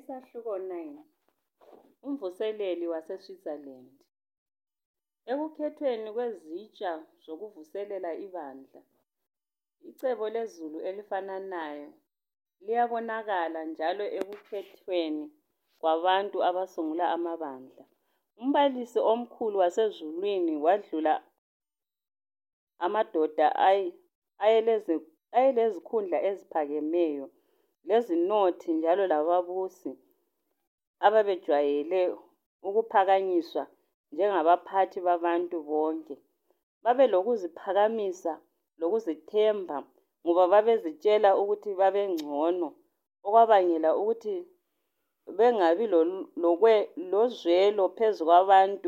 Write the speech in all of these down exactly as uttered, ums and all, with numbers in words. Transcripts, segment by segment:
Isahluko nine. Umvuseleli waseSwitzerland. Ekukhethweni kwezitsha zokuvuselela ibandla, icebo lezulu elifananayo liyabonakala njalo ekukhethweni kwabantu abasungula amabandla. Umbalisi omkhulu wasezulwini wadlula amadoda ayelezikhundla eziphakemeyo lezinothi njalo lababusi ababejwayele ukuphakanyiswa njengabaphathi babantu bonke. Babelokuziphakamisa lokuzithemba ngoba babezitshela ukuthi babengcono, okwabangela ukuthi bengabi lozwelo phezu kwabantu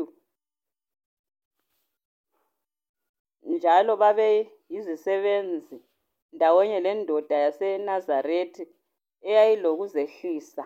njalo babe yizisebenzi ndawonye lendoda yaseNazaretha eyayilokuzehlisa.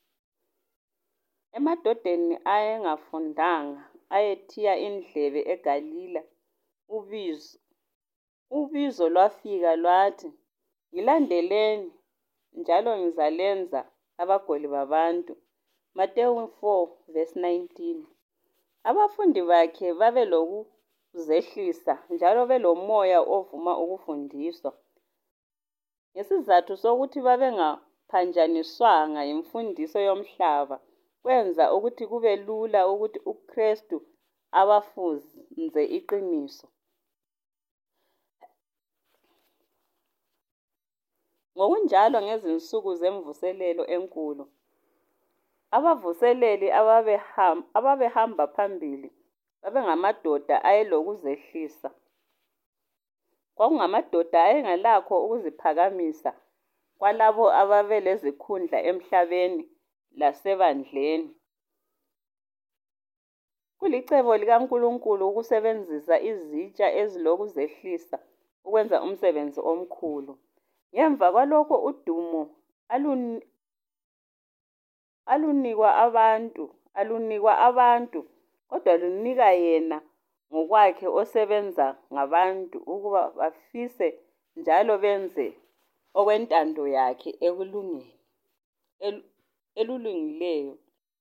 Emadodeni ayengafundanga ayethiya indlebe eGalile, ubizo ubizo lwafika lwathi, "Ngilandeleni, njalo ngizalenza abagoli babantu." Matewu four verse nineteen. Abafundi bakhe babelokuzehlisa njalo belomoya ovuma ukufundiswa. Ngesizathu sokuthi babengaphanjaniswanga yimfundiso yomhlaba, kwenza ukuthi kube lula ukuthi uKristu abafunze iqiniso. Ngokunjalo ngezinsuku zemvuselelo enkulu, abavuseleli ababehamba phambili babengamadoda ayelokuzehlisa. Kwakungamadoda ayengelakho ukuziphakamisa kwalabo ababelezikhundla emhlabeni lasebandleni. Kulicebo likaNkulunkulu ukusebenzisa izitsha ezilokuzehlisa ukwenza umsebenzi omkhulu. Ngemva kwalokho udumo alunikwa abantu, alunikwa abantu, kodwa lunika yena ngokwakhe osebenza ngabantu ukuba bafise njalo benze okwentando yakhe elulungileyo.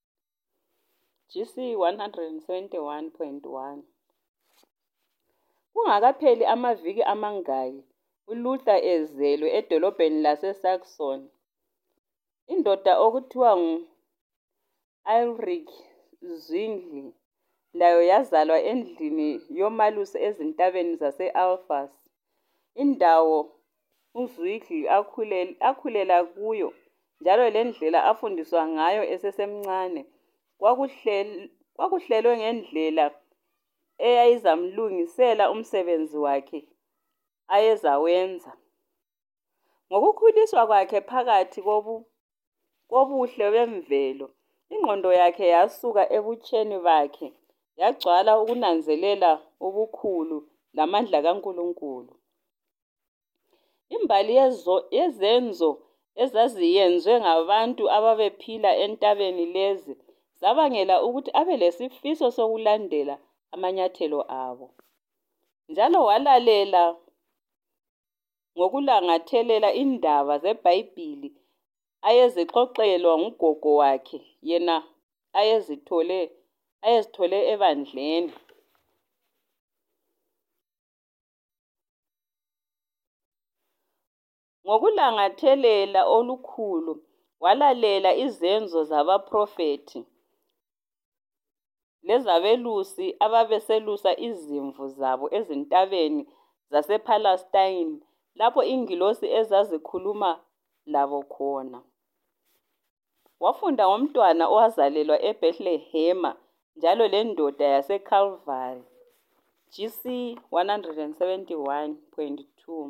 G C one seventy-one point one. Kungakapheli amaviki amangaki, uLuther ezelwe edolobheni laseSaxon, indoda okuthiwa ngu-Ulrich Zwingli layo yazalwa endlini yomalusi ezintabeni zase-Alphas, indawo uZwingli akhulela kuyo, njalo lendlela afundiswa ngayo esesemncane kwakuhlelwe ngendlela eyayizamlungisela umsebenzi wakhe ayezawenza. Ngokukhuliswa kwakhe phakathi kobuhle bemvelo, ingqondo yakhe yasuka ebutsheni bakhe yagcwala ukunanzelela ubukhulu lamandla kaNkulunkulu. Imbali yezenzo ezaziyenzwe ngabantu ababephila entabeni lezi zabangela ukuthi abe lesifiso sokulandela amanyathelo abo. Njalo walalela ngokulangathelela indaba zeBhayibhili ayezixoxelwa ngugogo wakhe, yena ayezithole ayezithole ebandleni. Ngokulangathelela olukhulu walalela izenzo zabaprofethi lezabelusi ababeselusa izimvu zabo ezintabeni zasePalestine lapho ingilosi ezazikhuluma labo khona. Wafunda ngomntwana owazalelwa eBethlehema njalo lendoda yaseCalvary. G C one seventy-one point two.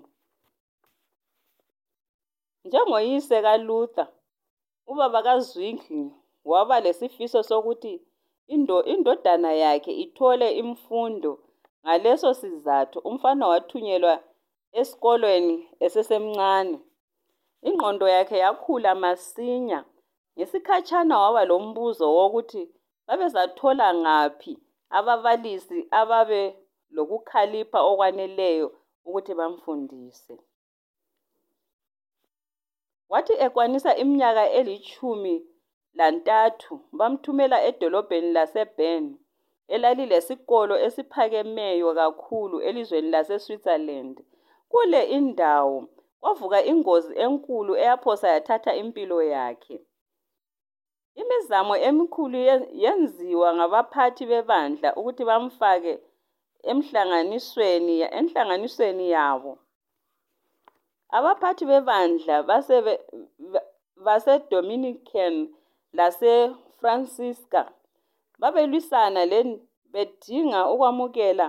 Njengoyise kaLuther, ubaba kaZwingli waba lesifiso sokuthi indodana yakhe ithole imfundo. Ngaleso sizathu umfana wathunyelwa esikolweni esesemncane. Ingqondo yakhe yakhula masinya. Ngesikhatshana waba lombuzo wokuthi babezathola ngaphi ababalisi ababe lokukhalipha okwaneleyo ukuthi bamfundise. Wathi ekwanisa iminyaka elitshumi lantathu bamthumela edolobheni laseBern elalilesikolo esiphakemeyo kakhulu elizweni lase-Switzerland. Kule indawo kwavuka ingozi enkulu eyaphosa yathatha impilo yakhe. Imizamo emikhulu yenziwa ngabaphathi bebandla ukuthi bamfake emhlanganisweni enhlanganisweni yabo. Abaphathi bebandla basebe base-Dominican lase-Francisca babelwisana le bedinga ukwamukela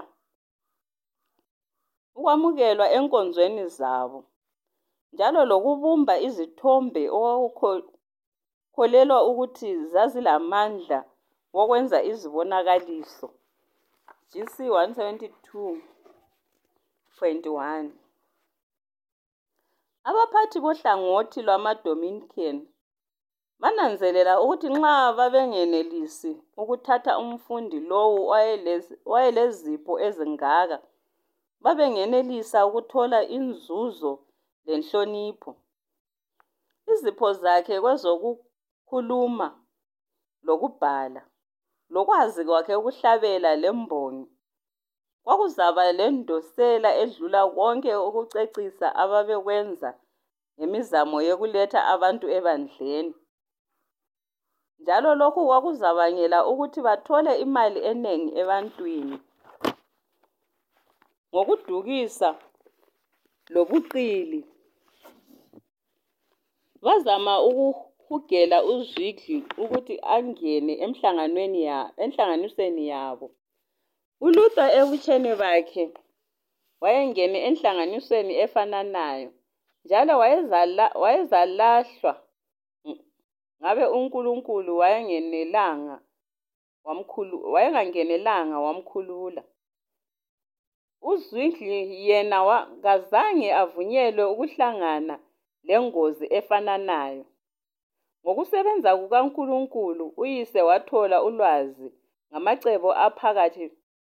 ukwamukelwa enkonzweni zabo, njalo lokubumba izithombe okwakukholelwa ukuthi zazilamandla wokwenza izibonakaliso. G C one seventy-two point one. Abaphathi bohlangothi lwama-Dominican bananzelela ukuthi nxa babengenelisi ukuthatha umfundi lowu owayelezipho ezingaka, babengenelisa ukuthola inzuzo lenhlonipho. Izipho zakhe kwezokukhuluma lokubhala, lokwazi kwakhe ukuhlabela lembongi, kwakuzaba lendosela edlula konke ukucecisa ababekwenza ngemizamo yokuletha abantu ebandleni. Njalo lokhu kwakuzabangela ukuthi bathole imali enengi ebantwini. Ngokudukisa lobuqili, bazama ukuhugela uZwingli ukuthi angene emhlanganweni ya enhlanganisweni yabo. ULuther ebutsheni bakhe wayengene enhlanganisweni efananayo, njalo wayezala wayezalahlwa ngabe uNkulunkulu wayengenelanga wamkhulu wayengangenelanga wamkhulula. UZwingli yena kazange avunyelwe ukuhlangana lengozi efananayo. Ngokusebenza kukaNkulunkulu, uyise wathola ulwazi ngamacebo aphakathi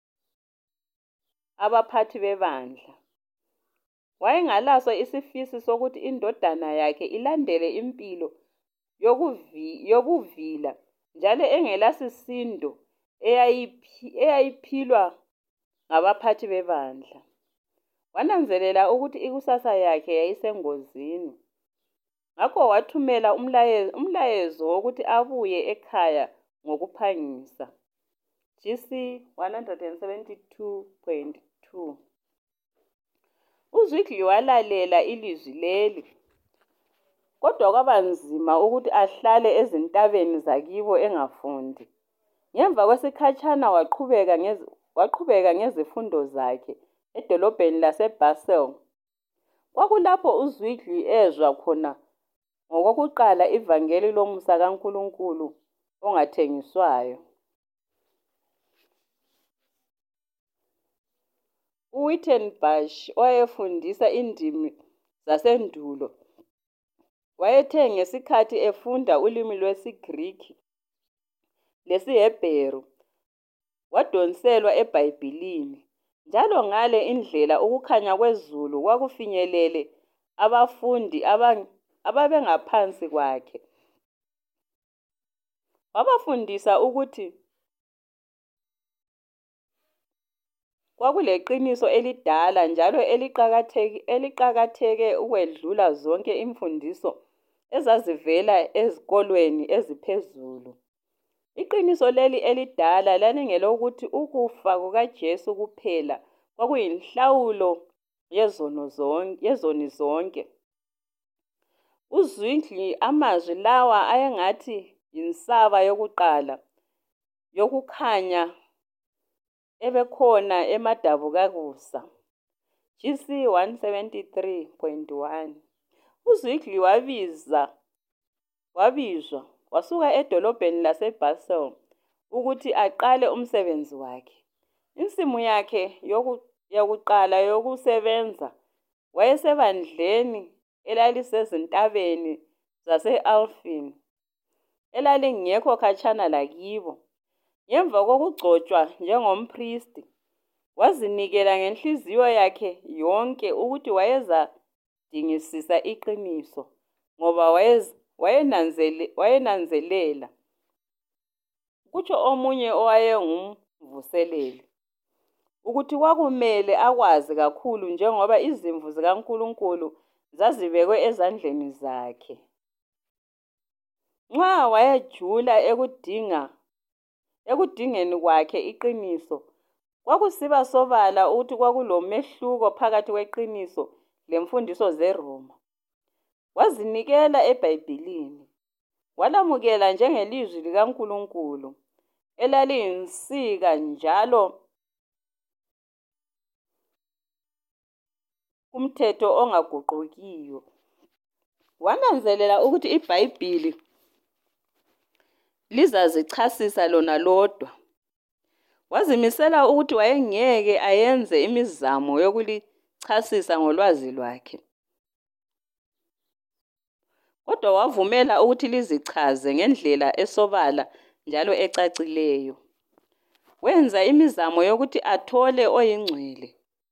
abaphathi bebandla. Wayengalaso isifiso sokuthi indodana yakhe ilandele impilo yokuvi yobuvila njalo engelasisindo eyayiphilwa ngabaphathi bebandla. Wananzelela ukuthi ikusasa yakhe yayisengozini. Ngakho wathumela umlayezo umlayezo wokuthi abuye ekhaya ngokuphangisa. G C one seventy-two point two. UZwingli walalela ilizwi leli, kodwa kwaba nzima ukuthi ahlale ezintabeni zakibo engafundi. Ngemva kwesikhatshana waqhubeka ngezi waqhubeka ngezifundo zakhe edolobheni laseBasel. Kwakulapho uZwingli ezwa khona ngokokuqala ivangeli lomusa kaNkulunkulu ongathengiswayo. uWittenbush owayefundisa indimi zasendulo wayethe ngesikhathi efunda ulimi lwesiGrikhi lesiHebheru wadonselwa eBhayibhilini, njalo ngale indlela ukukhanya kwezulu kwakufinyelele abafundi ababengaphansi kwakhe. Wabafundisa ukuthi kwakuleqiniso elidala njalo eliqakatheke eliqakatheke ukwedlula zonke imfundiso ezazivela ezikolweni eziphezulu. Iqiniso leli elidala lalingelokuthi ukufa kukaJesu kuphela kwakuyinhlawulo yezono zonke yezoni zonke. UZwingli amazwi lawa ayengathi yinsaba yokuqala yokukhanya ebekhona emadabukakusa. G C one seventy-three point one. uZwingli wabiza wabizwa wasuka edolobheni laseBasel ukuthi aqale umsebenzi wakhe. Insimu yakhe yokuqala yokusebenza wayesebandleni elalisezintabeni zase-Alpine elalingekho khatshana lakibo. Ngemva kokugcotshwa njengompristi, wazinikela ngenhliziyo yakhe yonke ukuthi wayezadingisisa iqiniso, ngoba wayez wayenanzele, wayenanzelela, kutsho omunye owayengumvuseleli, ukuthi kwakumele akwazi kakhulu njengoba izimvu zikaNkulunkulu zazibekwe ezandleni zakhe. Nxa wayejula ekudinga ekudingeni kwakhe iqiniso, kwakusiba sobala ukuthi kwakulomehluko phakathi kweqiniso lemfundiso zeRoma. Wazinikela eBhayibhilini, walamukela njengelizwi likaNkulunkulu elaliyinsika njalo umthetho ongaguqukiyo. Wananzelela ukuthi iBhayibhili lizazichasisa lona lodwa. Wazimisela ukuthi wayengeke ayenze imizamo yokulichasisa ngolwazi lwakhe, kodwa wavumela ukuthi lizichaze ngendlela esobala njalo ecacileyo. Wenza imizamo yokuthi athole oyingcwele.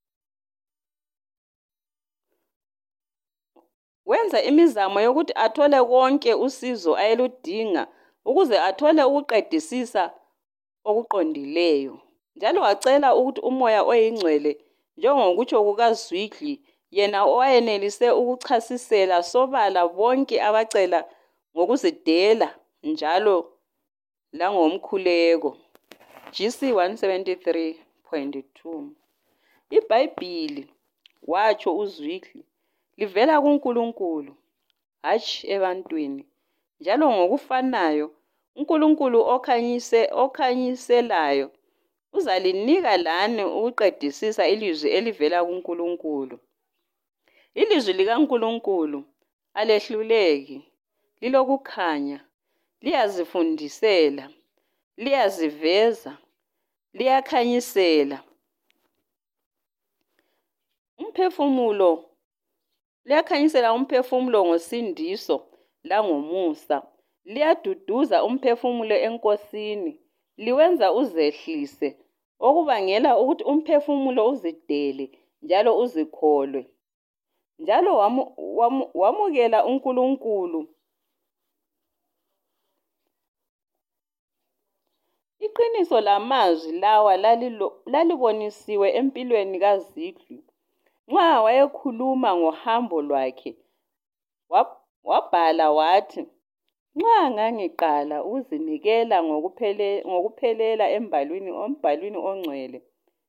Wenza imizamo yokuthi athole konke usizo ayeludinga ukuze athole ukuqedisisa okuqondileyo. Njalo wacela ukuthi umoya oyingcwele, njengokutsho kukaZwingli, yena owayenelise ukuchasisela sobala bonke abacela ngokuzidela njalo langomkhuleko. G C one seventy-three point two. iBhayibhili, watsho uZwingli, livela kuNkulunkulu, hatshi ebantwini, njalo ngokufanayo uNkulunkulu okhanyise okhanyiselayo uzalinika lani ukuqedisisa ilizwi elivela kuNkulunkulu. Ilizwi likaNkulunkulu alehluleki, lilokukhanya, liyazifundisela, liyaziveza, liyakhanyisela. Umphefumulo liyakhanyisela umphefumulo ngosindiso langomusa. Liyaduduza umphefumulo enkosini, liwenza uzehlise, okubangela ukuthi umphefumulo uzidele njalo uzikholwe. Njalo wamu, wamu, wamukela uNkulunkulu. Iqiniso lamazwi lawa lalibonisiwe empilweni kaZwingli. Nxa wayekhuluma ngohambo lwakhe, wabhala wathi, nxa ngangiqala ukuzinikela ngokuphelela, ngokuphelela embalwini, ombhalwini ongcwele,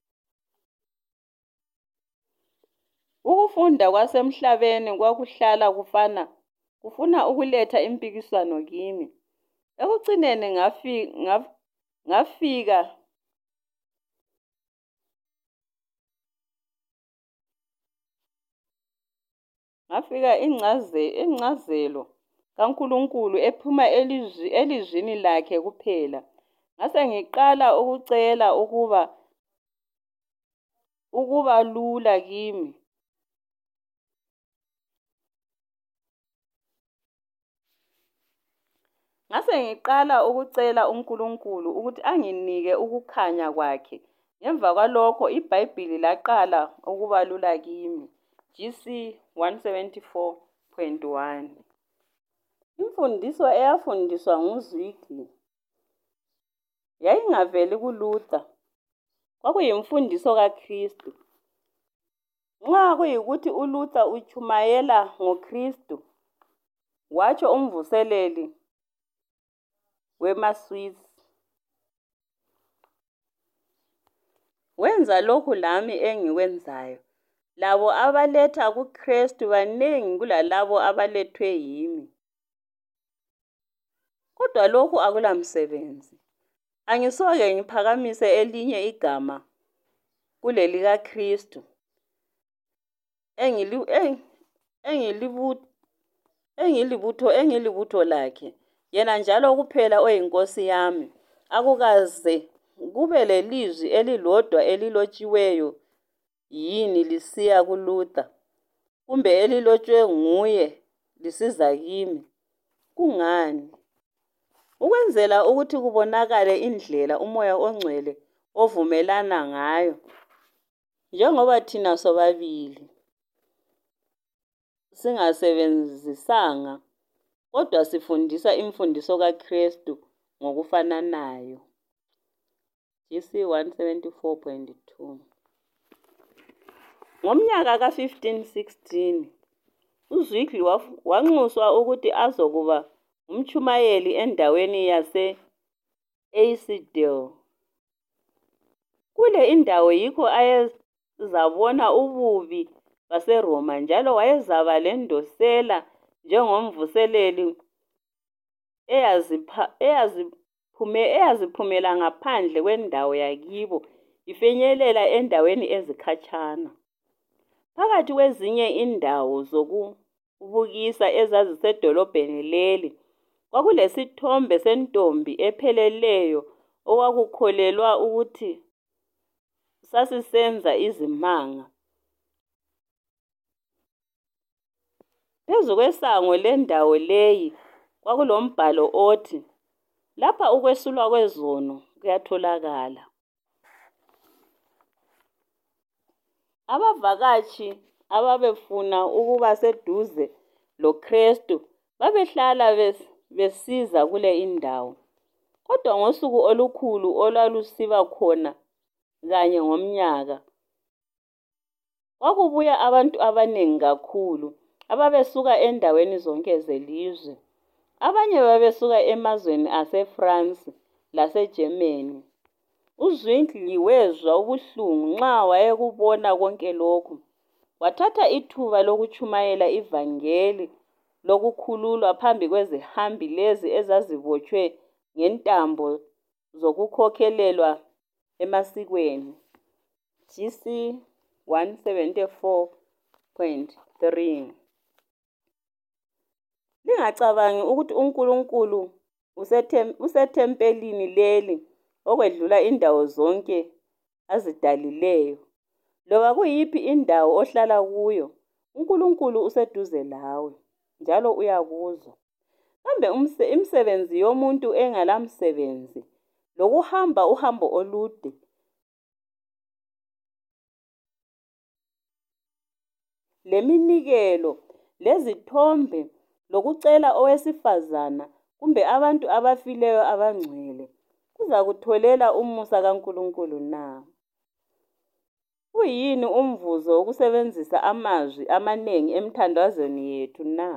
ukufunda kwasemhlabeni kwakuhlala kufana, kufuna ukuletha impikiswano kimi. Ekucineni ngafika, ngaf, ngafika ngafika ingcaze, ingcazelo kaNkulunkulu ephuma elizwi, elizwini lakhe kuphela. Ngase ngiqala ukucela ukuba ukuba lula kimi. Ngase ngiqala ukucela uNkulunkulu ukuthi anginike ukukhanya kwakhe. Ngemva kwalokho iBhayibhili laqala ukuba lula kimi. G C one seventy-four point one. Imfundiso eyafundiswa nguZwingli yayingaveli kuLuther. Kwakuyimfundiso kaKristu. Nxa kuyikuthi uLuther utshumayela ngoKristu, watsho umvuseleli weMaswisi, wenza lokhu lami engikwenzayo. Labo abaletha kuKristu banengi kulalabo abalethwe yimi. Kodwa lokhu akulamsebenzi. Angisoke ngiphakamise elinye igama kulelikaKristu engili engilibutho engilibutho engilibutho lakhe. Yena njalo kuphela oyinkosi yami. Akukaze kube lelizwi elilodwa elilotshiweyo yini lisiya kuLuther, kumbe elilotshwe nguye lisiza kimi. Kungani? Ukwenzela ukuthi kubonakale indlela umoya ongcwele ovumelana ngayo, njengoba thina sobabili singasebenzisanga kodwa sifundisa imfundiso kaKristu ngokufananayo. G C one seventy-four point two. Ngomnyaka ka fifteen sixteen, uZwingli wanxuswa ukuthi azokuba umtshumayeli endaweni yase-Eidsiedeln. Kule indawo yikho ayezabona ububi baseRoma njalo wayezaba lendosela njengomvuseleli eyaziphumela ngaphandle kwendawo yakibo ifinyelela endaweni ezikhatshana. Phakathi kwezinye indawo zokubukisa ezazisedolobheni leli, kwakulesithombe sentombi epheleleyo okwakukholelwa ukuthi sasisenza izimanga. Phezu kwesango lendawo leyi kwakulombhalo othi, "Lapha ukwesulwa kwezono kuyatholakala." Abavakatshi ababefuna ukuba seduze loKristu babehlala besiza kule indawo. Kodwa ngosuku olukhulu olwalusiba khona kanye ngomnyaka, kwakubuya abantu abanengi kakhulu ababesuka endaweni zonke zelizwe. Abanye babesuka emazweni aseFrance laseGermany. UZwingli wezwa ubuhlungu nxa wayekubona konke lokhu. Wathatha ithuba lokutshumayela ivangeli lokukhululwa phambi kwezihambi lezi ezazibotshwe ngentambo zokukhokhelelwa emasikweni. G C one seventy-four point three. Lingacabangi ukuthi uNkulunkulu usethempelini leli okwedlula indawo zonke azidalileyo. Loba kuyiphi indawo ohlala kuyo, uNkulunkulu useduze lawe njalo uyakuzwa. Kambe imisebenzi yomuntu engalamsebenzi lokuhamba uhambo olude leminikelo lezithombe lokucela owesifazana kumbe abantu abafileyo abangcwele kuzakutholela umusa kaNkulunkulu na? Uyini umvuzo wokusebenzisa amazwi amanengi emthandazweni yethu na?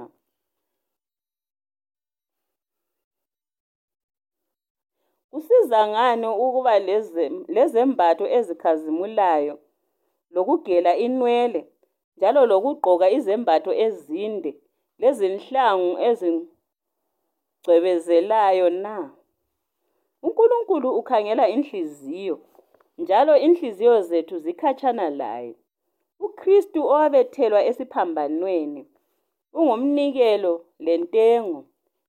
Kusiza ngani ukuba lezembatho ezikhazimulayo lokugela inwele njalo lokugqoka izembatho ezinde lezinhlangu ezingcwebezelayo na? uNkulunkulu ukhangela inhliziyo, njalo inhliziyo zethu zikhatshana laye. UKristu owabethelwa esiphambanweni ungumnikelo lentengo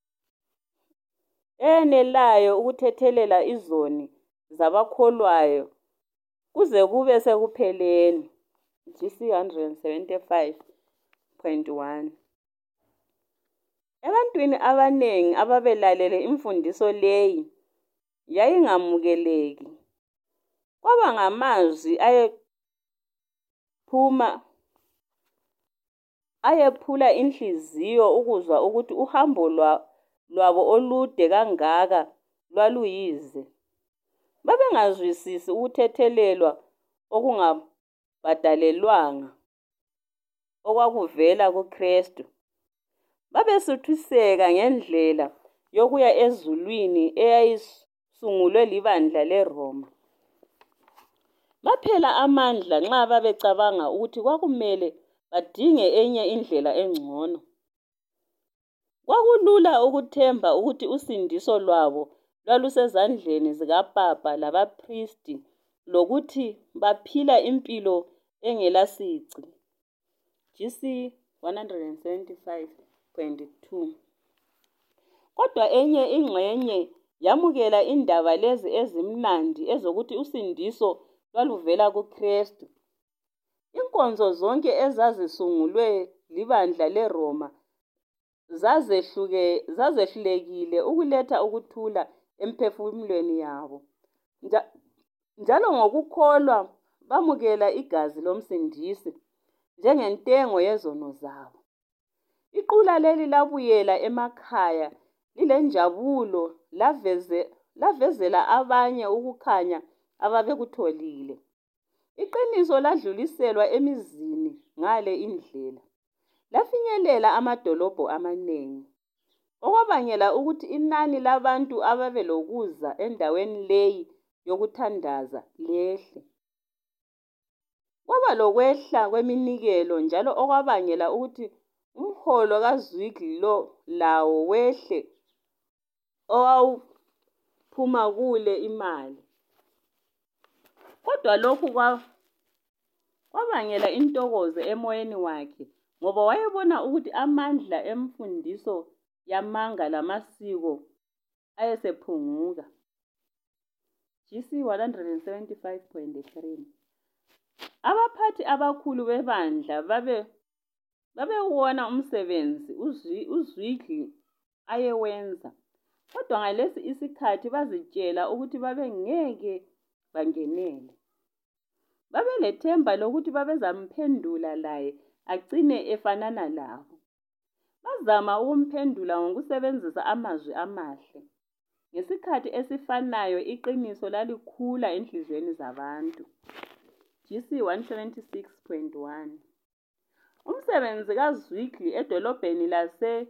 enelayo ukuthethelela izoni zabakholwayo kuze kube sekupheleni. G C one seventy-five point one. Ebantwini abanengi ababelalele imfundiso leyi yayingamukeleki. Kwaba ngamazwi ayephuma ayephula inhliziyo ukuzwa ukuthi uhambo lwabo olude kangaka lwaluyize. Babengazwisisi ukuthethelelwa okungabhadalelwanga okwakuvela kuKristu. Babesuthiseka ngendlela yokuya ezulwini eyayisungulwe libandla leRoma. Baphela amandla nxa babecabanga ukuthi kwakumele badinge enye indlela engcono. Kwakulula ukuthemba ukuthi usindiso lwabo lwalusezandleni zikaPapa labaphristi lokuthi baphila impilo engelasici. G C one seventy-five point two. Kodwa enye ingxenye yamukela indaba lezi ezimnandi ezokuthi usindiso lwaluvela kuKristu. Inkonzo zonke ezazisungulwe libandla leRoma zazehluke zazehlulekile ukuletha ukuthula emphefumulweni yabo. Njalo ngokukholwa bamukela igazi lomsindisi njengentengo yezono zabo. Iqula leli labuyela emakhaya lilenjabulo laveze lavezela abanye ukukhanya ababekutholile. Iqiniso ladluliselwa emizini ngale indlela. Lafinyelela amadolobho amaningi, okwabangela ukuthi inani labantu ababelokuza endaweni leyi yokuthandaza lehle. Kwaba lokwehla kweminikelo njalo okwabangela ukuthi umholo kaZwingli lo lawo wehle owawuphuma kule imali. Kodwa lokhu kwabangela intokozo emoyeni wakhe ngoba wayebona ukuthi amandla emfundiso yamanga lamasiko ayesephunguka. G C one seventy-five point three. Abaphathi abakhulu bebandla babe babewona umsebenzi uZwingli ayewenza, kodwa ngalesi isikhathi bazitshela ukuthi babengeke bangenele. Babelethemba lokuthi babezamphendula laye agcine efanana labo. Bazama ukumphendula ngokusebenzisa amazwi amahle. Ngesikhathi esifanayo iqiniso lalikhula enhliziyweni zabantu. G C one seventy-six point one. Umsebenzi kaZwingli edolobheni lase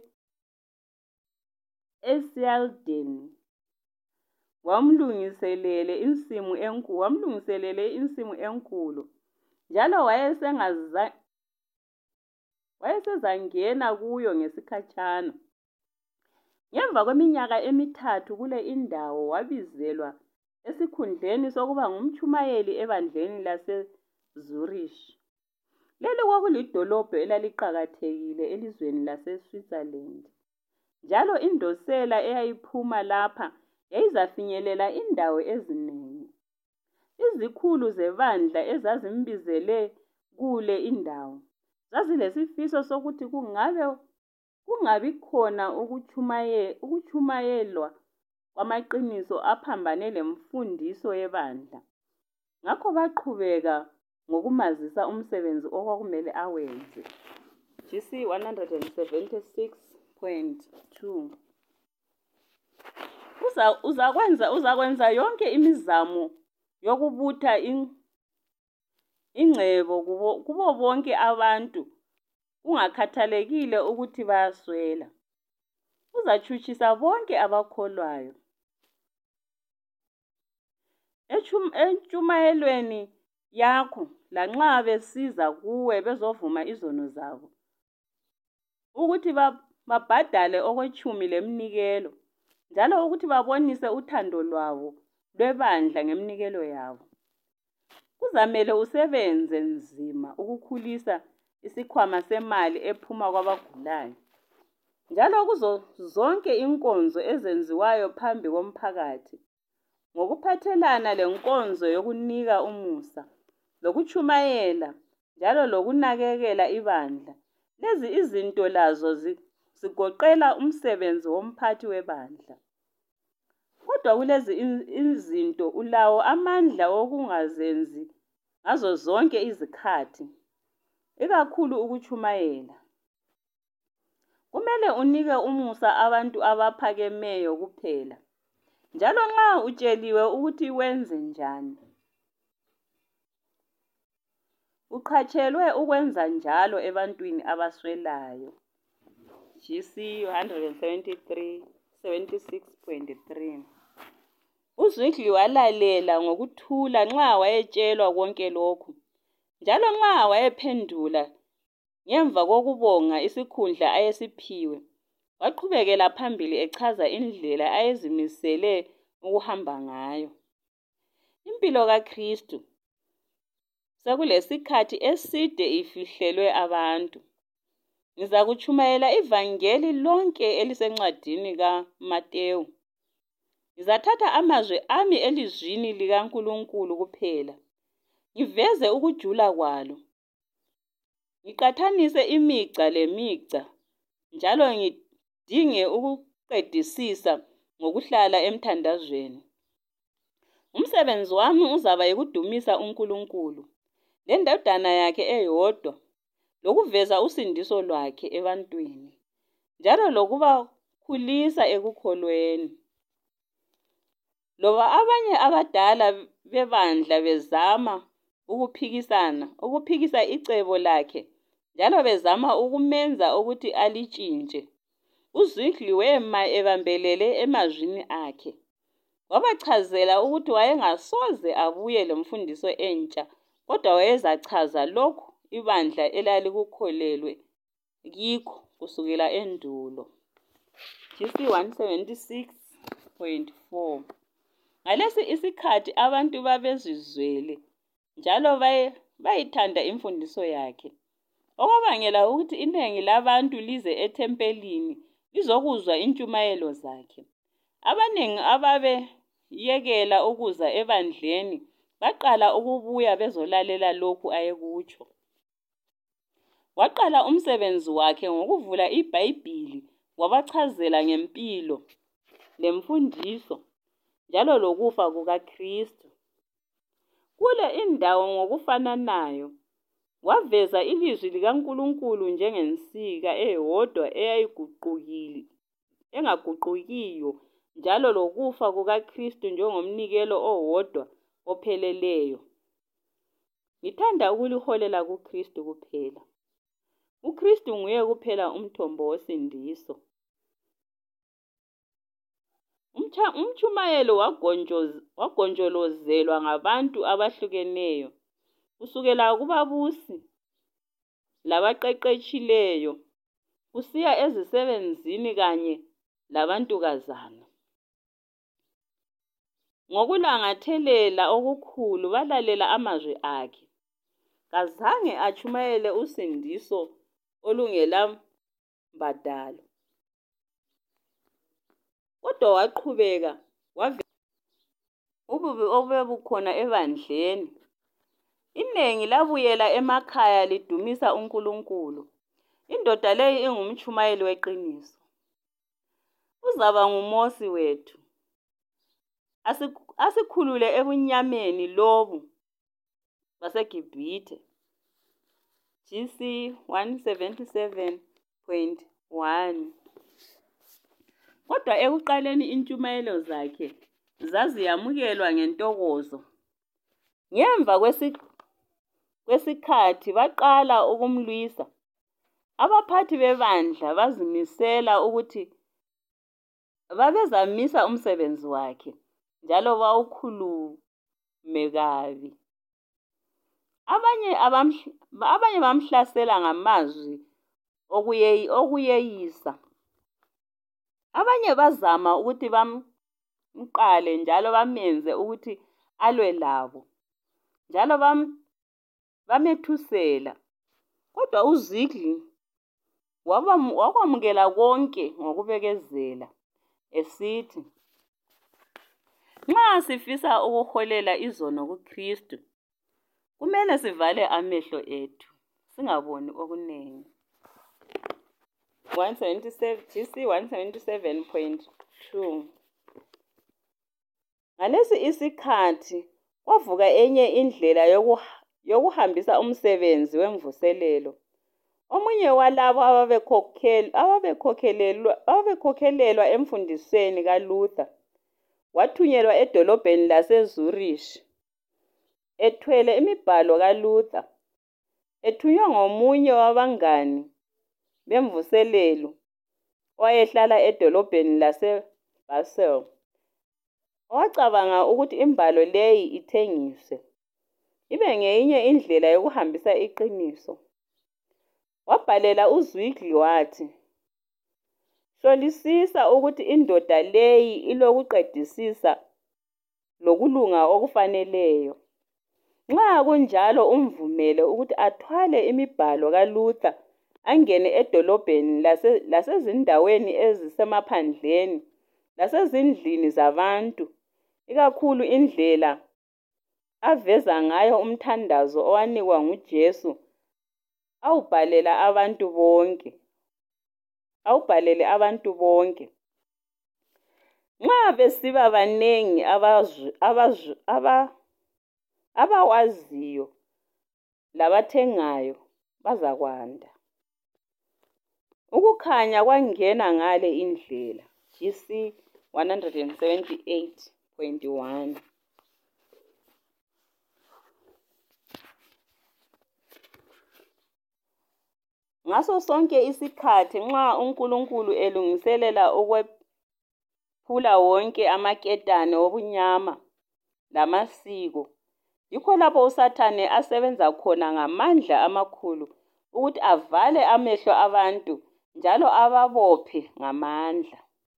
eSeldon wamlungiselele insimu enkulu wamlungiselele insimu enkulu njalo wayesengaza wayesezangena kuyo ngesikhatshana. Ngemva kweminyaka emithathu kule indawo wabizelwa esikhundleni sokuba ngumtshumayeli ebandleni laseZurich. Leli kwakulidolobho elaliqakathekile elizweni laseSwitzerland. Njalo indosela eyayiphuma lapha yayizafinyelela indawo eziningi. Izikhulu zebandla ezazimbizele kule indawo zazilesifiso sokuthi kungabe kungabi khona ukuchumaye ukuchumayelwa kwamaqiniso aphambane lemfundiso yebandla. Ngakho baqhubeka ngokumazisa umsebenzi okwakumele awenze. G C one seventy-six point two. Uza uzakwenza uzakwenza yonke imizamo yokubutha ingcebo kubo, kubo bonke abantu kungakhathalekile ukuthi bayaswela. Uzatshutshisa bonke abakholwayo. Entshumayelweni yakho lanxa besiza kuwe bezovuma izono zabo ukuthi babhadale okwetshumi leminikelo njalo ukuthi babonise uthando lwabo lwebandla ngeminikelo yabo. Kuzamele usebenze nzima ukukhulisa isikhwama semali ephuma kwabagulayo. Njalo kuzo zonke inkonzo ezenziwayo phambi komphakathi ngokuphathelana lenkonzo yokunika umusa lokuchumayela njalo lokunakekela ibandla. Lezi izinto lazo zigoqela umsebenzi womphathi webandla. Kodwa kulezi izinto ulawo amandla okungazenzi ngazo zonke izikhathi, ikakhulu ukuchumayela. Kumele unike umusa abantu abaphakemeyo kuphela. Njalo nxa utsheliwe ukuthi wenze njani, uqhatshelwe ukwenza njalo ebantwini abaswelayo. G C one seventy-three seventy-six point three. uZwingli walalela ngokuthula nxa wayetshelwa konke lokhu. Njalo nxa wayephendula ngemva kokubonga isikhundla ayesiphiwe, waqhubekela phambili echaza indlela ayezimisele ukuhamba ngayo. Impilo kaKristu sekulesikhathi eside ifihlelwe abantu. Ngizakuchumayela ivangeli lonke elisencwadini kaMateyu. Ngizathatha amazwi ami elizwini likaNkulunkulu kuphela, ngiveze ukujula kwalo, ngiqathanise imigca lemigca, njalo ngidinge ukuqedisisa ngokuhlala emthandazweni. Umsebenzi wami uzaba yikudumisa uNkulunkulu lendodana yakhe eyodwa lokuveza usindiso lwakhe ebantwini, njalo lokubakhulisa ekukholweni. Loba abanye abadala bebandla bezama ukuphikisana, ukuphikisa icebo lakhe, njalo bezama ukumenza ukuthi alitshintshe, uZwingli wema ebambelele emazwini akhe. Wabachazela ukuthi wayengasoze abuye lemfundiso entsha, kodwa wayezachaza lokhu ibandla elalikukholelwe kikho kusukela endulo. G C one seventy-six point four. Ngalesi isikhathi abantu babezizwele njalo bayithanda imfundiso yakhe, okwabangela ukuthi iningi labantu lize ethempelini lizokuzwa intshumayelo zakhe. Abanengi ababeyekela ukuza ebandleni baqala ukubuya bezolalela lokhu ayekutsho. Waqala umsebenzi wakhe ngokuvula iBhayibhili wabachazela ngempilo lemfundiso njalo lokufa kukaKristu. Kule indawo ngokufananayo waveza ilizwi likaNkulunkulu njengensika eyodwa eyayiguqukile engaguqukiyo, njalo lokufa kukaKristu njengomnikelo owodwa opheleleyo. Ngithanda ukuliholela kuKristu kuphela. UKristu nguye kuphela umthombo wosindiso. Umtshumayelo wagonjolozelwa ngabantu abahlukeneyo, kusukela kubabusi labaqeqetshileyo kusiya ezisebenzini kanye labantukazana. Ngokulangathelela okukhulu balalela amazwi akhe. Kazange atshumayele usindiso olungela mbadalo, kodwa waqhubeka waveza ububi obebukhona ebandleni. Inengi labuyela emakhaya lidumisa uNkulunkulu. Indoda leyi ingumtshumayeli weqiniso. Uzaba nguMosi wethu. Asikhulule ebunyameni lobu baseGibhithe. G C one seventy-seven point one. Kodwa ekuqaleni intshumayelo zakhe zaziyamukelwa ngentokozo. Ngemva kwesikhathi baqala ukumlwisa. Abaphathi bebandla bazimisela ukuthi babezamisa umsebenzi wakhe njalo bawukhulume kabi. Abanye abanye bamhlasela ngamazwi okuyeyisa. Abanye bazama ukuthi bamqale njalo bamenze ukuthi alwe labo, njalo bamethusela. Kodwa uZwingli wakwamukela konke ngokubekezela, esithi, nxa sifisa ukuholela izono kuKristu, kumele sivale amehlo ethu singaboni okunengi. G C one seventy-seven point two. Ngalesi isikhathi kwavuka enye indlela yokuhambisa umsebenzi wemvuselelo. Omunye walabo ababekhokhelelwa emfundisweni kaLuther wathunyelwa edolobheni laseZurich ethwele imibhalo kaLuther, ethunywa ngomunye wabangani bemvuselelo owayehlala edolobheni laseBasel. Wacabanga ukuthi imbhalo leyi ithengiswe ibe ngeyinye indlela yokuhambisa iqiniso. Wabhalela uZwingli wathi, hlolisisa ukuthi indoda leyi ilokuqedisisa lokulunga okufaneleyo. Nxa kunjalo umvumele ukuthi athwale imibhalo kaLuther angene edolobheni lasezindaweni ezisemaphandleni lasezindlini zabantu, ikakhulu indlela aveza ngayo umthandazo owanikwa nguJesu, awubhalela abantu bonke. Awubhalele abantu bonke. Nxa besiba banengi abawaziyo labathengayo, bazakwanda. Ukukhanya kwangena ngale indlela. G C one seventy-eight point one. Ngaso sonke isikhathi nxa uNkulunkulu elungiselela ukwephula wonke amaketane obunyama lamasiko, yikho lapho uSathane asebenza khona ngamandla amakhulu ukuthi avale amehlo abantu njalo ababophe ngamandla.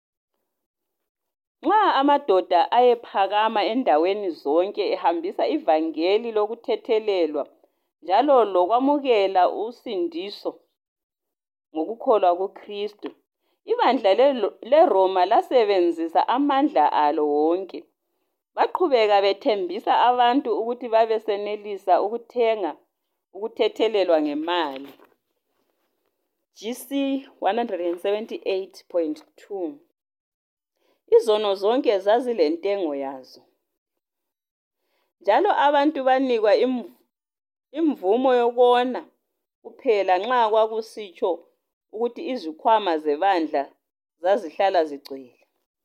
Nxa amadoda ayephakama endaweni zonke ehambisa ivangeli lokuthethelelwa njalo lokwamukela usindiso ngokukholwa kuKristu, ibandla leRoma lasebenzisa amandla alo wonke. Baqhubeka bethembisa abantu ukuthi babesenelisa ukuthenga ukuthethelelwa ngemali. G C one seventy-eight point two. Izono zonke zazilentengo yazo, njalo abantu banikwa imvumo yokona kuphela nxa kwakusitsho ukuthi izikhwama zebandla zazihlala zigcwele.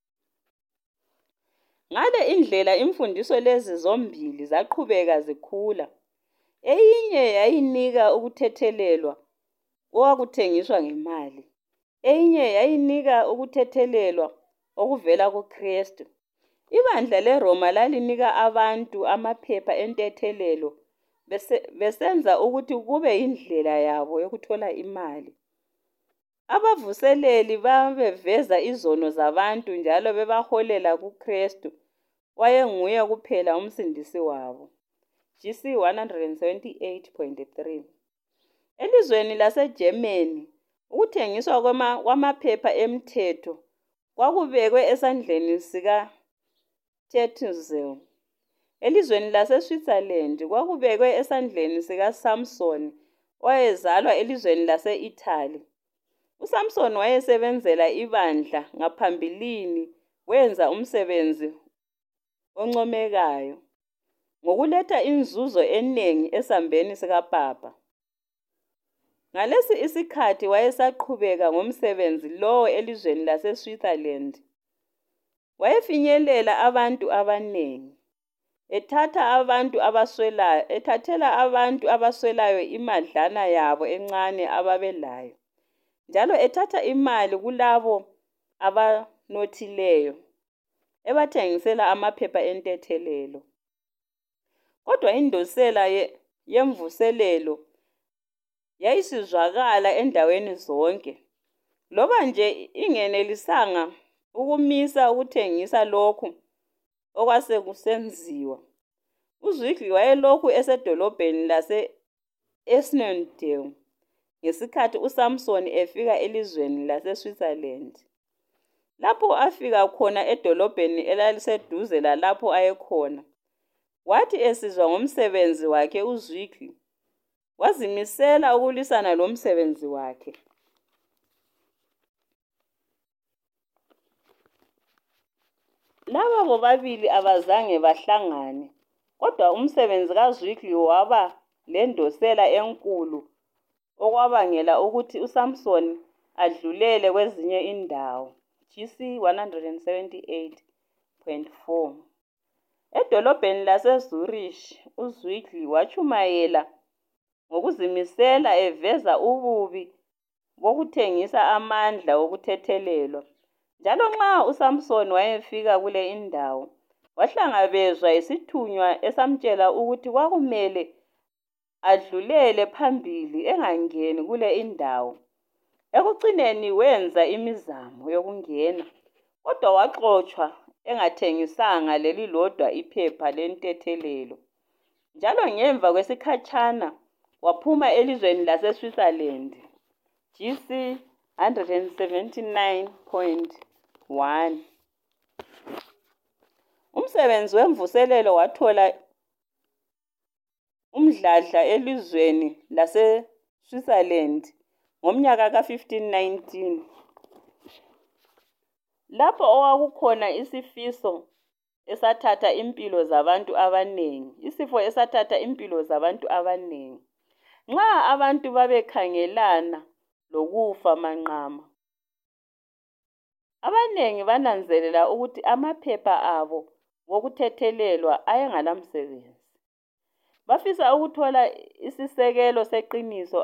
Ngale indlela imfundiso lezi zombili zaqhubeka zikhula. Eyinye yayinika ukuthethelelwa okwakuthengiswa ngemali, eyinye yayinika ukuthethelelwa okuvela kuKristu. Ibandla leRoma lalinika abantu amaphepha entethelelo besenza ukuthi kube yindlela yabo yokuthola imali. Abavuseleli babeveza izono zabantu njalo bebaholela kuKristu wayenguye kuphela umsindisi wabo. G C one seventy-eight point three. Elizweni laseGermany, ukuthengiswa kwamaphepha emthetho kwakubekwe esandleni sikaTertullian. Elizweni laseSwitzerland kwakubekwe esandleni sikaSamson owayezalwa elizweni lase-Italy. USamson wayesebenzela ibandla ngaphambilini, wenza umsebenzi oncomekayo ngokuletha inzuzo enengi esambeni sikaPapa. Ngalesi isikhathi wayesaqhubeka ngomsebenzi lowo elizweni laseSwitzerland. Wayefinyelela abantu abanengi, ethatha abantu abaswelayo, ethathela abantu abaswelayo imadlana yabo encane ababelayo, njalo ethatha imali kulabo abanothileyo, ebathengisela amaphepha entethelelo. Kodwa indosela yemvuselelo yayisizwakala endaweni zonke, loba nje ingenelisanga ukumisa ukuthengisa lokhu okwasekusenziwa. UZwingli wayelokhu esedolobheni lase-Einsiedeln ngesikhathi uSamson efika elizweni laseSwitzerland. Lapho afika khona edolobheni elaliseduze lalapho ayekhona, wathi esizwa ngomsebenzi wakhe uZwingli wazimisela ukulwisana lomsebenzi wakhe. Laba bobabili abazange bahlangane, kodwa umsebenzi kaZwingli waba lendosela enkulu okwabangela ukuthi uSamson adlulele kwezinye indawo. G C one seventy-eight point four. Edolobheni laseZurich, uZwingli wachumayela ngokuzimisela eveza ububi bokuthengisa amandla okuthethelelwa. Njalo nxa uSamson wayefika kule indawo, wahlangabezwa yisithunywa esamtshela ukuthi kwakumele adlulele phambili engangeni kule indawo. Ekucineni wenza imizamo yokungena, kodwa waxotshwa engathengisanga lelilodwa iphepha lentethelelo. Njalo ngemva kwesikhatshana waphuma elizweni laseSwitzerland. G C one seventy-nine point one. Umsebenzi wemvuselelo wathola umdladla elizweni laseSwitzerland ngomnyaka ka fifteen nineteen. Lapho okwakukhona isifiso esathatha impilo zabantu abanengi, isifo esathatha impilo zabantu abanengi. Nxa abantu babekhangelana lokufa manqama, abanengi bananzelela ukuthi amaphepha abo okuthethelelwa ayengalamsebenzi. Bafisa ukuthola isisekelo seqiniso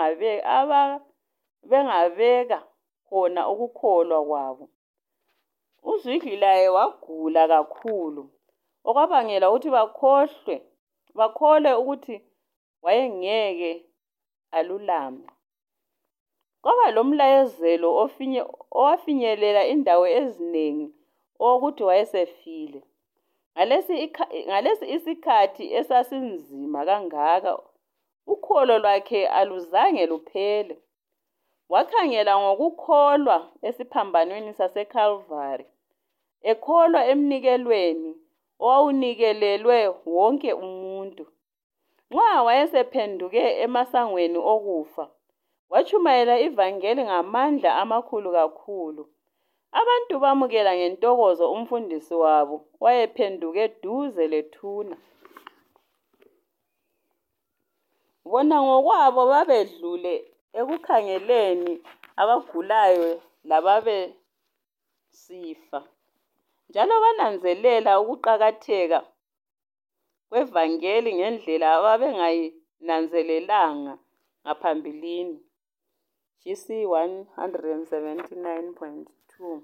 ababengabeka khona ukukholwa kwabo. UZwingli laye wagula kakhulu okwabangela ukuthi bakhohlwe bakholwe ukuthi wayengeke alulame. Kwaba lomlayezelo owafinyelela indawo ezinengi owokuthi wayesefile. Ngalesi isikhathi esasinzima kangaka, ukholo lwakhe aluzange luphele. Wakhangela ngokukholwa esiphambanweni saseCalvary, ekholwa emnikelweni owawunikelelwe wonke umuntu. Nxa wayesephenduke emasangweni okufa, watshumayela ivangeli ngamandla amakhulu kakhulu. Abantu bamukela ngentokozo umfundisi wabo wayephenduke duze lethuna. Bona ngokwabo babedlule ekukhangeleni abagulayo lababesifa, njalo bananzelela ukuqakatheka kwevangeli ngendlela ababengayinanzelelanga ngaphambilini. G C one seventy-nine point two.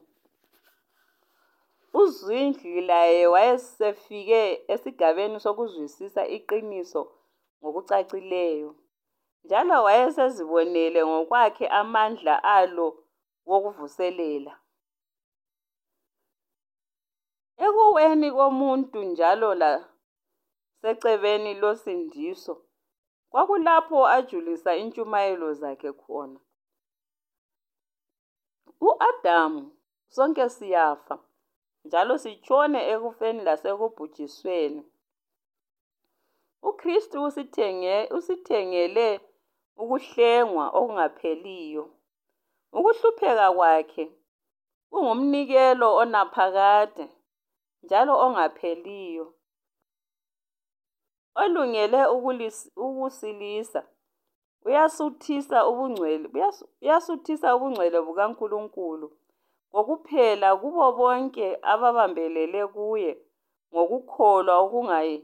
UZwingli laye wayesefike esigabeni sokuzwisisa iqiniso ngokucacileyo, njalo wayesezibonele ngokwakhe amandla alo wokuvuselela. Ekuweni komuntu njalo lasecebeni losindiso, kwakulapho ajulisa intshumayelo zakhe khona. U-Adamu sonke siyafa, njalo sitshone ekufeni lasekubhujisweni. UKristu usithenge, usithengele ukuhlengwa okungapheliyo. Ukuhlupheka kwakhe kungumnikelo onaphakade njalo ongapheliyo, olungele ukusilisa. Uyasuthisa ubungcwele, uyasuthisa ubungcwele bukaNkulunkulu kokuphela kubo bonke ababambelele kuye ngokukholwa okungayi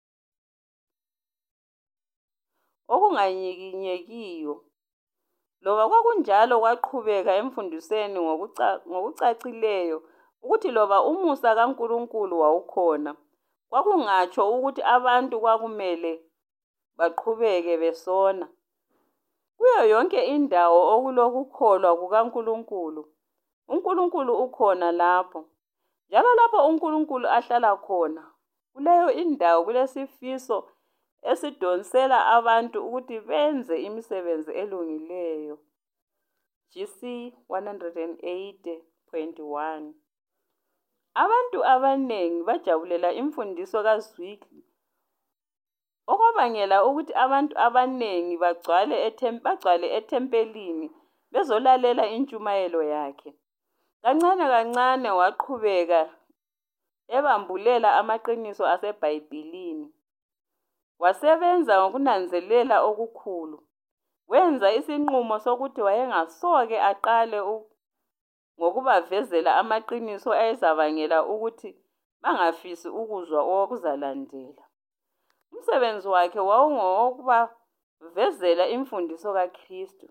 okunganyikinyekiyo. Loba kwakunjalo kwaqhubeka emfundisweni ngokucacileyo ukuthi loba umusa kaNkulunkulu wawukhona, kwakungatsho ukuthi abantu kwakumele baqhubeke besona. Kuyo yonke indawo okulokukholwa kukaNkulunkulu, uNkulunkulu ukhona lapho. Njalo lapho uNkulunkulu ahlala khona, kuleyo indawo kulesifiso esidonsela abantu ukuthi benze imisebenzi elungileyo. G C one eighty point one. Abantu abanengi bajabulela imfundiso kaZwingli, okwabangela ukuthi abantu abanengi bagcwale bagcwale ethempelini bezolalela intshumayelo yakhe. Kancane kancane waqhubeka ebambulela amaqiniso aseBhayibhilini. Wasebenza ngokunanzelela okukhulu. Wenza isinqumo sokuthi wayengasoke aqale ngokubavezela amaqiniso ayezabangela ukuthi bangafisi ukuzwa okuzalandela. Umsebenzi wakhe wawungowokubavezela imfundiso kaKristu,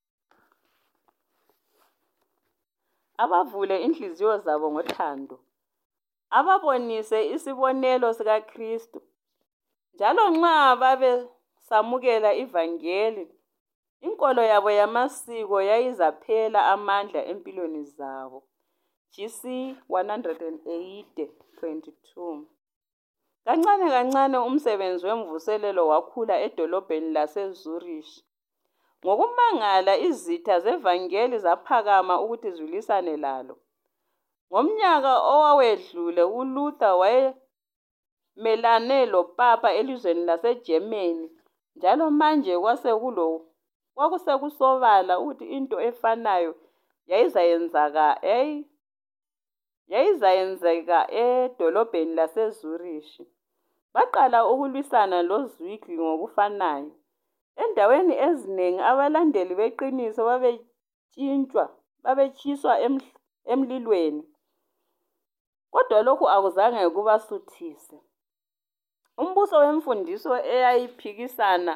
abavule inhliziyo zabo ngothando, ababonise isibonelo sikaKristu. Njalo nxa babesamukela ivangeli, inkolo yabo yamasiko yayizaphela amandla empilweni zabo. G C one eighty point two. Kancane kancane umsebenzi wemvuselelo wakhula edolobheni laseZurich. Ngokumangala izitha zevangeli zaphakama ukuthi zilisane lalo. Ngomnyaka owawedlule uLuther wayemelane loPapa elizweni laseGermany, njalo manje kwasekulo kwakusekusobala ukuthi into efanayo yayizayenzaka yayizayenzeka edolobheni laseZurich. Baqala ukulwisana loZwingli ngokufanayo. Endaweni eziningi abalandeli beqiniso babetshintshwa, babetshiswa emlilweni. Kodwa lokhu akuzange kubasuthise. Umbuso wemfundiso eyayiphikisana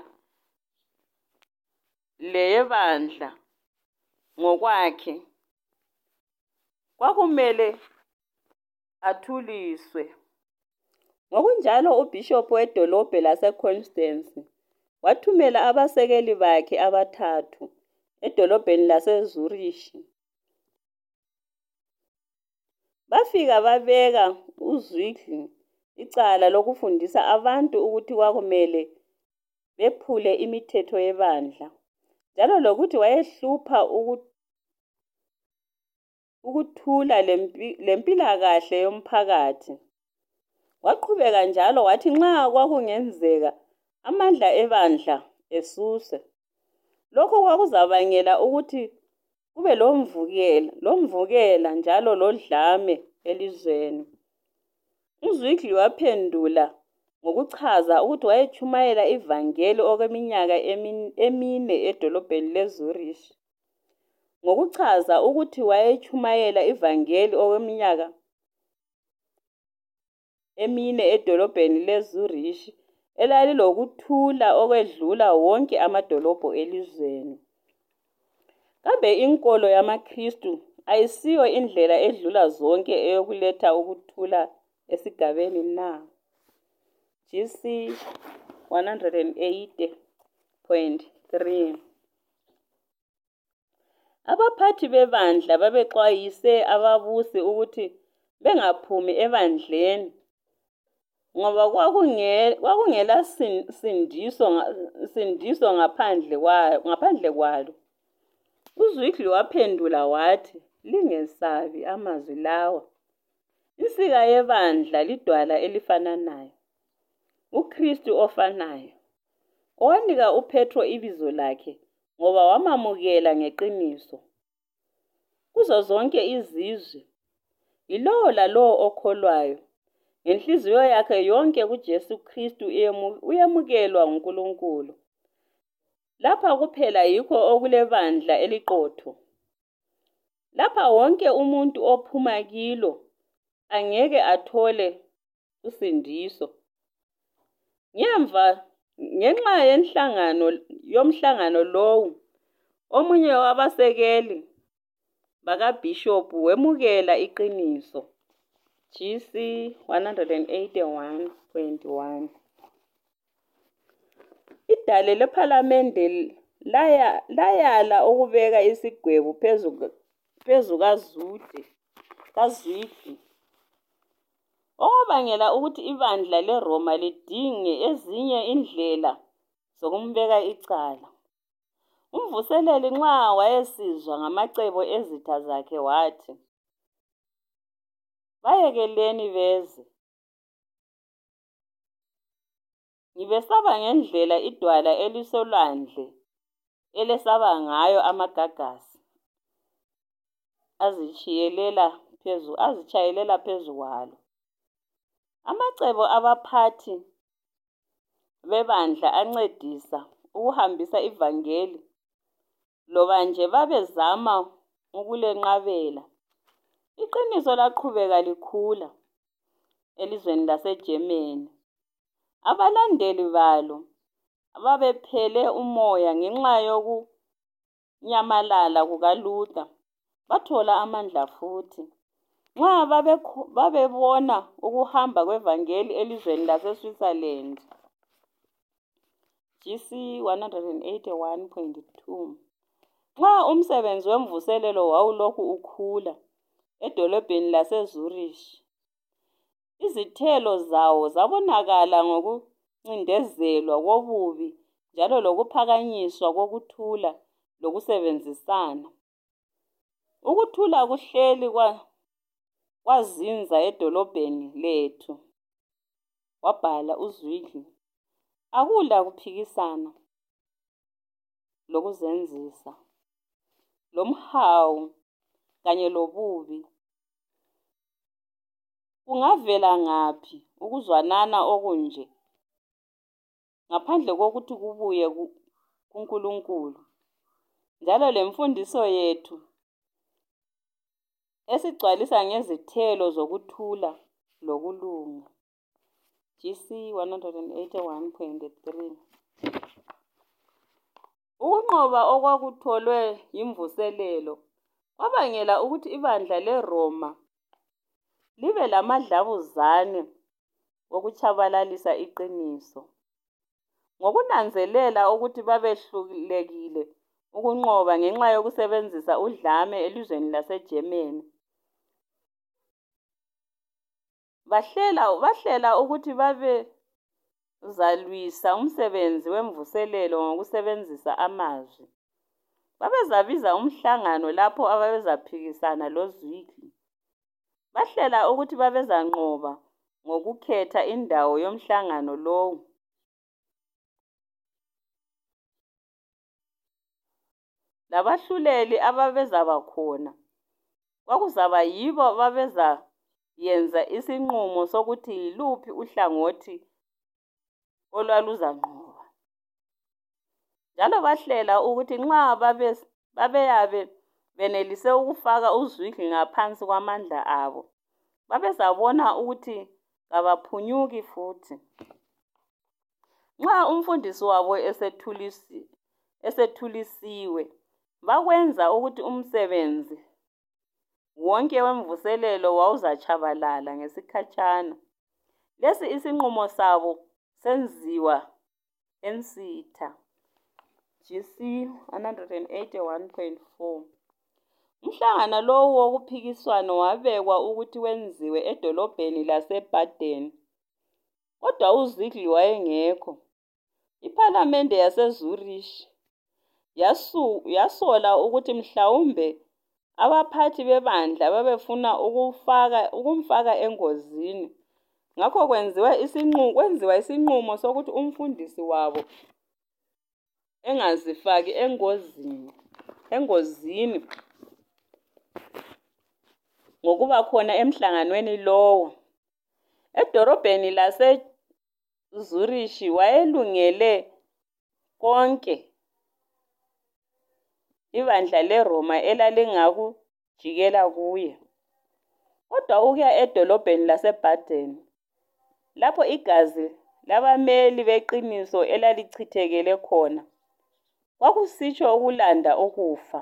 leyebandla ngokwakhe kwakumele athuliswe. Ngokunjalo uBishop wedolobho laseConstance wathumela abasekeli bakhe abathathu edolobheni laseZurich. Bafika babeka uZwingli icala lokufundisa abantu ukuthi kwakumele bephule imithetho yebandla, njalo lokuthi wayehlupha ukuthula lempilakahle yomphakathi. Waqhubeka njalo wathi nxa kwakungenzeka amandla ebandla esuswe, lokho kwakuzabangela ukuthi kube lomvukela, lomvukela njalo lodlame elizweni. uZwingli waphendula ngokuchaza ukuthi wayechumayela ivangeli okweminyaka emine edolobheni leZurich. Ngokuchaza ukuthi wayechumayela ivangeli okweminyaka emine edolobheni leZurich elalilokuthula okwedlula wonke amadolobho elizweni. Kambe inkolo yamaKristu ayisiyo indlela edlula zonke eyokuletha ukuthula esigabeni na? G C one eighty point three. Abaphathi bebandla babexwayise ababusi ukuthi bengaphumi ebandleni ngoba kwakungela sindiso sindiso ngaphandle kwayo ngaphandle kwalo. uZwingli waphendula wathi, lingesabi amazwi lawa. Insika yebandla lidwala elifananayo, uKristu ofanayo, owanika uPetro ibizo lakhe ngoba wamamukela ngeqiniso. Kuzo zonke izizwe, yilowo lalowo okholwayo ngenhliziyo yakhe yonke kuJesu Kristu uyemukelwa nguNkulunkulu. Lapha kuphela yikho okulebandla eliqotho. Lapha wonke umuntu ophuma kilo angeke athole usindiso. Ngemva ngenxa yenhlangano yomhlangano lowu, omunye wabasekeli bakaBishop wemukela iqiniso. G C one eighty-one point one. Idale lephalamende laya layala ukubeka isigwebo phezu phezu kaZude kaZwingli, okwabangela ukuthi ibandla leRoma lidinge ezinye indlela zokumbeka icala. Umvuseleli nxa wayesizwa ngamacebo ezitha zakhe wathi, bayekeleni beze. Ngibesaba ngendlela idwala elisolwandle elesaba ngayo amagagasi azichiyelela phezu azichayelela phezu kwalo. Amacebo abaphathi bebandla ancedisa ukuhambisa ivangeli loba nje babezama ukulenqabela. Iqiniso laqhubeka likhula elizweni laseGermany. Abalandeli balo ababephele umoya ngenxa yokunyamalala kukaLuther bathola amandla futhi. Nxa babebona ukuhamba kwevangeli elizweni laseSwitzerland. G C one eighty-one point two. Nxa umsebenzi wemvuselelo wawulokhu ukhula edolobheni laseZurich, izithelo zawo zabonakala ngokuncindezelwa kobubi njalo lokuphakanyiswa kokuthula lokusebenzisana. Ukuthula kuhleli kwazinza edolobheni lethu, wabhala uZwingli. Akula kuphikisana lokuzenzisa, lomhawu kanye lobubi. Kungavela ngaphi ukuzwanana okunje ngaphandle kokuthi kubuye kuNkulunkulu. Njalo lemfundiso yethu esigcwalisa ngezithelo zokuthula lokulunga. G C one eighty-one point three. Ukunqoba okwakutholwe yimvuselelo kwabangela ukuthi ibandla leRoma libe lamadlabuzane okutshabalalisa iqiniso. Ngokunanzelela ukuthi babehlulekile ukunqoba ngenxa yokusebenzisa udlame elizweni laseGermany, bahlela bahlela ukuthi babezalwisa umsebenzi wemvuselelo ngokusebenzisa amazwi. Babezabiza umhlangano lapho ababezaphikisana loZwingli. Bahlela ukuthi babezanqoba ngokukhetha indawo yomhlangano lowo. Labahluleli ababezaba khona kwakuzaba yibo ababeza yenza isinqumo sokuthi yiluphi uhlangothi olwaluzanqoba. Njalo bahlela ukuthi nxa babe babeyabe benelise ukufaka uZwingli ngaphansi kwamandla abo, babezabona ukuthi kabaphunyuki futhi. Nxa umfundisi wabo esethulisi esethulisiwe, bakwenza ukuthi umsebenzi wonke wemvuselelo wawuzatshabalala ngesikhatshana. Lesi isinqumo sabo senziwa ensitha. G C one eighty-one point four. Umhlangano lowo wokuphikiswano wabekwa ukuthi wenziwe edolobheni laseBaden. Kodwa uZwingli wayengekho. Iphalamende yaseZurich yasu yasola ukuthi mhlawumbe abaphathi bebandla babefuna ukufaka ukumfaka engozini. Ngakho kwenziwa isinqumo kwenziwa isinqumo sokuthi umfundisi wabo engazifaki engozini engozini ngokuba khona emhlanganweni lowo. Edorobheni laseZurich wayelungele konke ibandla leRoma elalingakujikela kuye. Kodwa ukuya edolobheni laseBaden, lapho igazi labameli beqiniso elalichithekele khona, kwakusitsho ukulanda ukufa.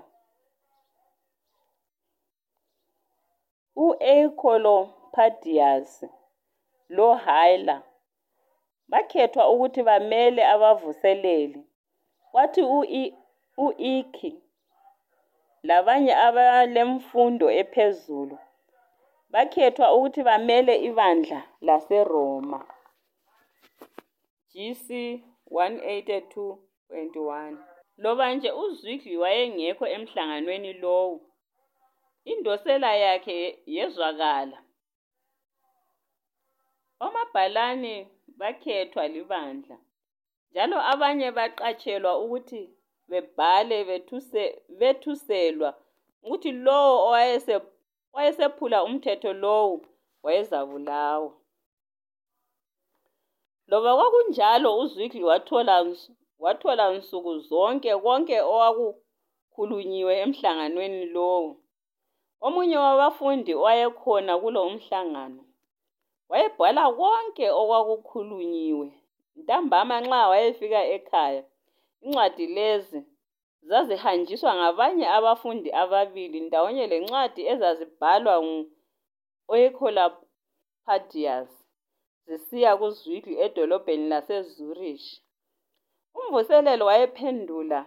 U-Eicolopadius loHyla bakhethwa ukuthi bamele abavuseleli, kwathi u-Eck labanye abalemfundo ephezulu bakhethwa ukuthi bamele ibandla laseRoma. G C one eighty-two point one. Loba nje uZwingli wayengekho emhlanganweni lowo, indosela yakhe yezwakala. Omabhalane bakhethwa libandla, njalo abanye baqatshelwa ukuthi bebhale bethuse bethuselwa ukuthi lowo owayese wayesephula umthetho lowo wayezabulawa. Loba kwakunjalo, uZwingli wathola wathola nsuku zonke konke owakukhulunyiwe emhlanganweni lowo. Omunye wabafundi owayekhona kulo umhlangano wayebhala konke okwakukhulunyiwe. Ntambama nxa wayefika ekhaya, incwadi lezi zazihanjiswa ngabanye abafundi ababili ndawonye lencwadi ezazibhalwa ngu-Eicolopadius zisiya kuZwingli edolobheni laseZurich. Umvuselelo wayephendula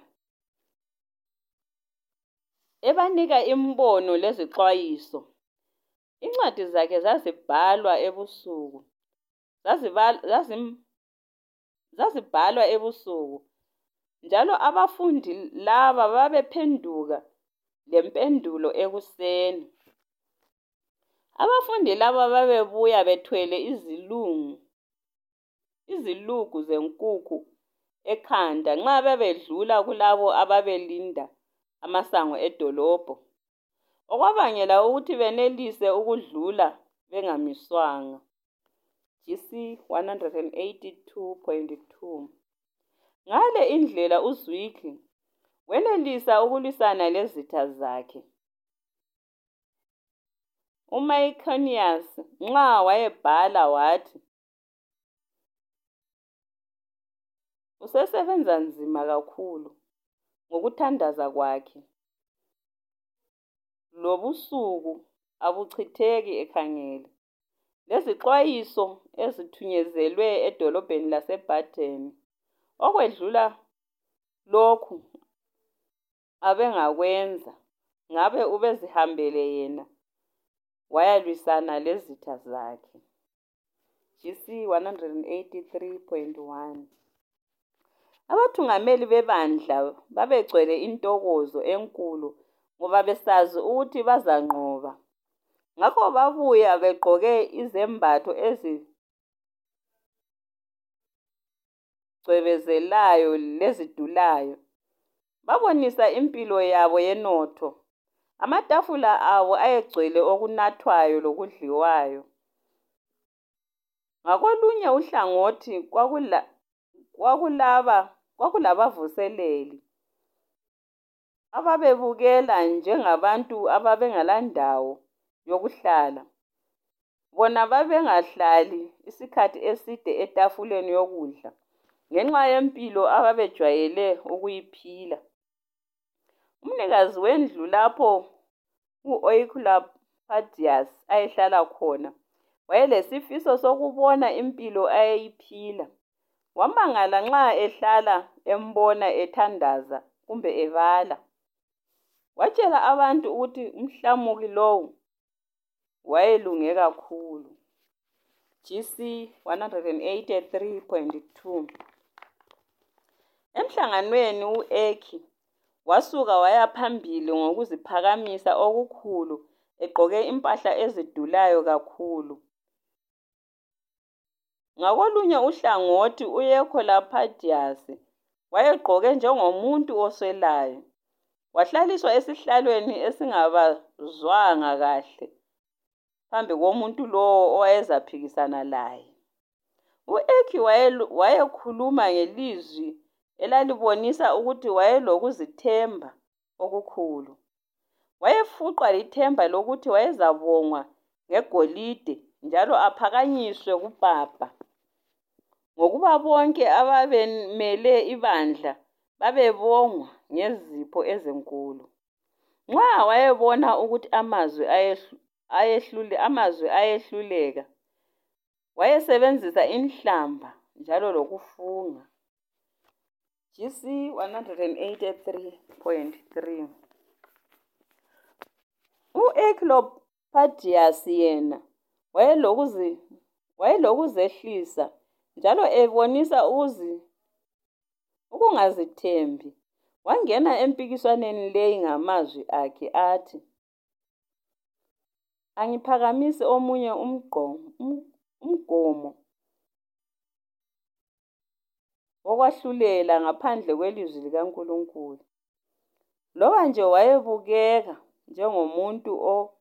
ebanika imbono lezixwayiso. Incwadi zakhe zazibhalwa ebusuku. Zazibhalwa zazim zazibhalwa ebusuku. Njalo abafundi laba babephenduka lempendulo ekuseni. Abafundi laba babebuya bethwele izilungu izilugu zenkukhu ekhanda nxa bebedlula kulabo ababelinda amasango edolobho, okwabangela ukuthi benelise ukudlula bengamiswanga. G C one eighty-two point two. Ngale indlela uZwigwi wenelisa ukulwisana lezitha zakhe. uMancunius nxa wayebhala wathi, usesebenza nzima kakhulu ngokuthandaza kwakhe, lobusuku abuchitheki ekhangele. Lezixwayiso ezithunyezelwe edolobheni laseBaden, okwedlula lokhu abengakwenza, ngabe ubezihambele yena wayalwisana lezitha zakhe. G C one eighty-three point one. Abathungameli bebandla babegcwele intokozo enkulu ngoba besazi ukuthi bazanqoba. Ngakho babuya begqoke izembatho ezigcwebezelayo lezidulayo. Babonisa impilo yabo yenotho. Amatafula abo ayegcwele okunathwayo lokudliwayo. Ngakolunye uhlangothi kwakula kwakulaba kwakulabavuseleli ababebukela njengabantu ababengalandawo yokuhlala. Bona babengahlali isikhathi eside etafuleni yokudla ngenxa yempilo ababejwayele ukuyiphila. Umnikazi wendlu lapho u-Oecolampadius ayehlala khona wayelesifiso sokubona impilo ayeyiphila. Wamangala nxa ehlala embona ethandaza kumbe ebala. Watshela abantu ukuthi umhlamuki lowu wayelunge kakhulu. G C one eighty-three point two. Emhlanganweni u-Ecke wasuka waya phambili ngokuziphakamisa okukhulu egqoke impahla ezidulayo kakhulu. Ngakolunye uhlangothi u-Oecolampadius wayegqoke njengomuntu oswelayo. Wahlaliswa esihlalweni esingabazwanga kahle phambi komuntu lowo owayezaphikisana laye. U-Ecke wayekhuluma ngelizwi elalibonisa ukuthi wayelokuzithemba okukhulu. Wayefuqwa lithemba lokuthi wayezabongwa ngegolide njalo aphakanyiswe kuPapa. Ngokuba bonke ababemele ibandla babebongwa ngezipho ezinkulu. Nxa wayebona ukuthi amazwi ayehlule amazwi ayehluleka, wayesebenzisa inhlamba njalo lokufunga. G C one eighty-three point three. u-Oecolampadius yena wayelokuzi wayelokuzehlisa njalo ebonisa ukuzi ukungazithembi. Wangena empikiswaneni leyi ngamazwi akhe athi, angiphakamisi omunye umgomo umgomo wokwahlulela ngaphandle kwelizwi likaNkulunkulu. Loba nje wayebukeka njengomuntu o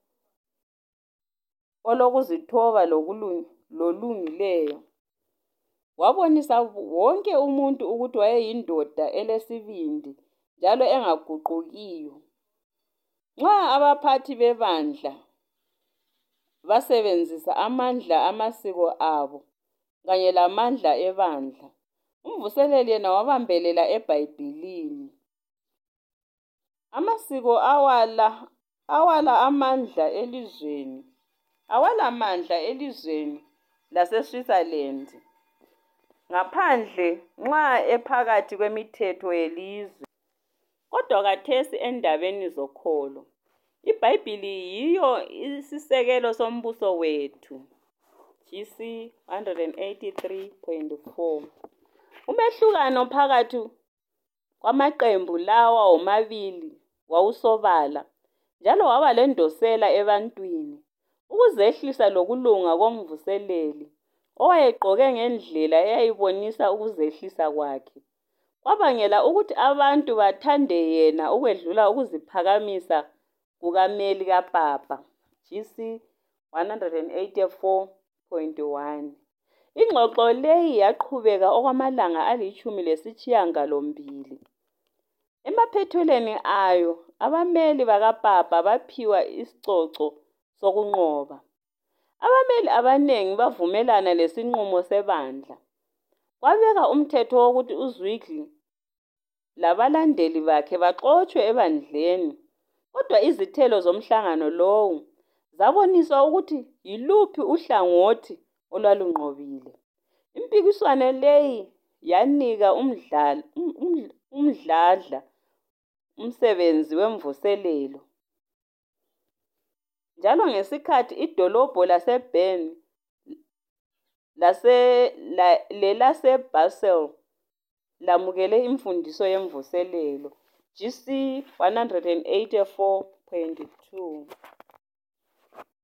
olokuzithoba lolungileyo, wabonisa wonke umuntu ukuthi wayeyindoda elesibindi njalo engaguqukiyo. Nxa abaphathi bebandla basebenzisa amandla amasiko abo kanye lamandla ebandla, umvuseleli yena wabambelela eBhayibhilini. Amasiko awala awala amandla elizweni awala mandla elizweni laseSwitzerland ngaphandle nxa ephakathi kwemithetho yelizwe. Kodwa kathesi endabeni zokholo, iBhayibhili yiyo isisekelo sombuso wethu. G C one eighty-three point four. Umehlukano phakathi kwamaqembu lawa womabili wawusobala njalo waba lendosela ebantwini. Ukuzehlisa lokulunga komvuseleli owayegqoke ngendlela eyayibonisa ukuzehlisa kwakhe kwabangela ukuthi abantu bathande yena ukwedlula ukuziphakamisa kukameli kaPapa. G C one eighty-four point one. Ingxoxo leyi yaqhubeka okwamalanga alitshumi lesishiyagalombili. Emaphethelweni ayo, abameli bakaPapa baphiwa isicoco sokunqoba. Abameli abanengi bavumelana lesinqumo sebandla. Kwabeka umthetho wokuthi uZwigli labalandeli bakhe baxotshwe ebandleni, kodwa izithelo zomhlangano lowu zabonisa ukuthi yiluphi uhlangothi olwalunqobile. Impikiswano leyi yanika umdla, umdladla umsebenzi wemvuselelo, njalo ngesikhathi idolobho laseBern lelaseBasel lamukele imfundiso yemvuselelo, G C one eighty-four point two.